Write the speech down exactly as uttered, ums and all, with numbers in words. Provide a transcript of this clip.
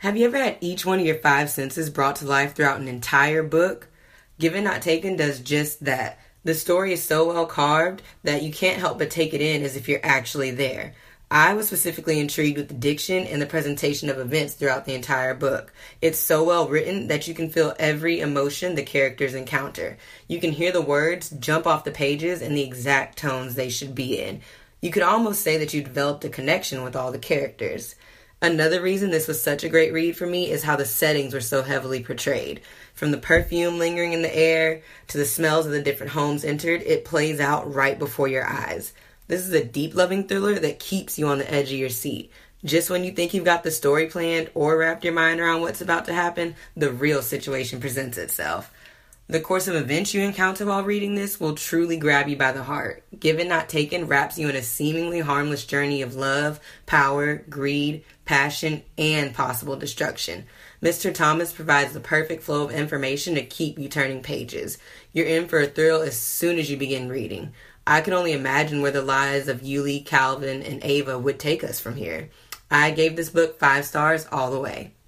Have you ever had each one of your five senses brought to life throughout an entire book? Given Not Taken does just that. The story is so well carved that you can't help but take it in as if you're actually there. I was specifically intrigued with the diction and the presentation of events throughout the entire book. It's so well written that you can feel every emotion the characters encounter. You can hear the words jump off the pages in the exact tones they should be in. You could almost say that you developed a connection with all the characters. Another reason this was such a great read for me is how the settings were so heavily portrayed. From the perfume lingering in the air to the smells of the different homes entered, it plays out right before your eyes. This is a deep, loving thriller that keeps you on the edge of your seat. Just when you think you've got the story planned or wrapped your mind around what's about to happen, the real situation presents itself. The course of events you encounter while reading this will truly grab you by the heart. Given Not Taken wraps you in a seemingly harmless journey of love, power, greed, passion, and possible destruction. Mister Thomas provides the perfect flow of information to keep you turning pages. You're in for a thrill as soon as you begin reading. I can only imagine where the lives of Yuli, Calvin, and Ava would take us from here. I gave this book five stars all the way.